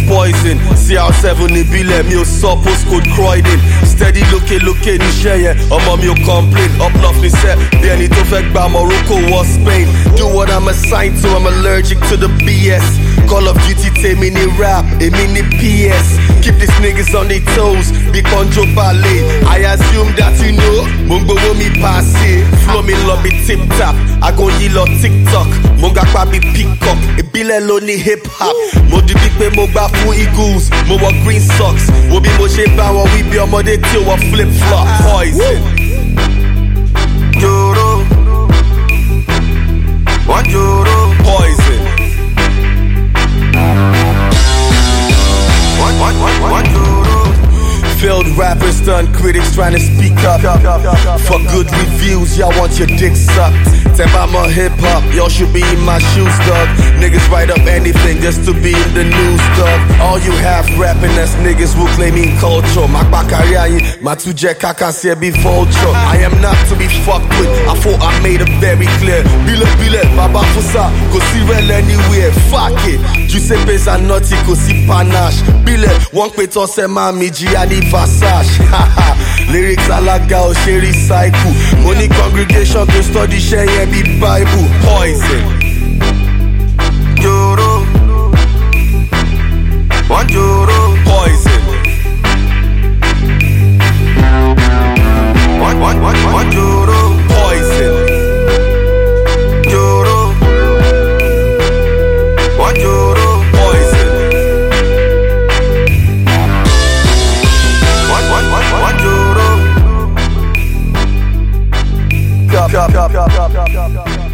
poison. CR7 ìbílẹ̀ mi ò sọ postcode Croydon. Steady lókè níṣẹ́ yẹn, ọmọ mi ò complain. Up north ní sẹ́, bí ẹni tó fẹ́ gba Morocco or Spain. Do what I'm assigned to, I'm allergic to the BS. Call of Duty tèmi ní rap, èmi ní PS. Keep these niggas on their toes, bí Conjo Ballet. I assume that you know, mo ń gbowó mi passe. Flow mi lọ bí tip tap, ago yí lọ TikTok. Mo ga pa bí peacock, ìbílẹ̀ ló ní hip hop. Mo di bí pé mo gbà fún Eagles, mo wọ green socks. Wo bí mo ṣe bá wọn wí bí ọmọdé tí ó wọ flip flop. Poison. Joro, one Joro. Poison. One Joro. Failed rappers, done critics trying to speak up. For good reviews, y'all want your dick sucked. Tell I'm a hip-hop, y'all should be in my shoes, dog. Niggas write up anything just to be in the news, dog. All you have rapping as niggas will claim in culture. My bakariayi, my tuje kakasiye be vulture. I am not to be fucked with, I thought I made it very clear. Bile, baba fusa, go see real anywhere. Fuck it, Giuseppe's are naughty, go see panache. Bile, one peto se mami, Gianni Versace. Haha, lyrics alaga o she recycle. Money congregation to study share be Bible. Poison. Joro, one Joro. Poison. One Joro. Poison. Joro, one Joro. Poison. One Joro. Cup.